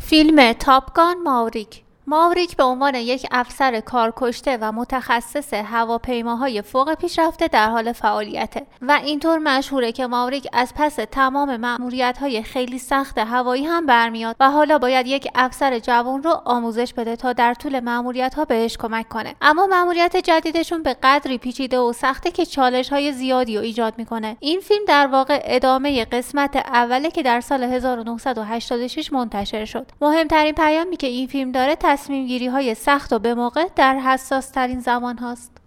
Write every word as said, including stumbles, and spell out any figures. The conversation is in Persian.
فیلم تاپگان ماوریک. ماوریک به عنوان یک افسر کارکشته و متخصص هواپیماهای فوق پیشرفته در حال فعالیته و اینطور مشهوره که ماوریک از پس تمام مأموریت‌های خیلی سخت هوایی هم برمیاد و حالا باید یک افسر جوان رو آموزش بده تا در طول مأموریت‌ها بهش کمک کنه. اما مأموریت جدیدشون به قدری پیچیده و سخته که چالش‌های زیادی رو ایجاد میکنه. این فیلم در واقع ادامه قسمت اوله که در سال هزار و نهصد و هشتاد و شش منتشر شد. مهمترین پیامی که این فیلم داره تصمیم گیری های سخت و به موقع در حساس ترین زمان هاست.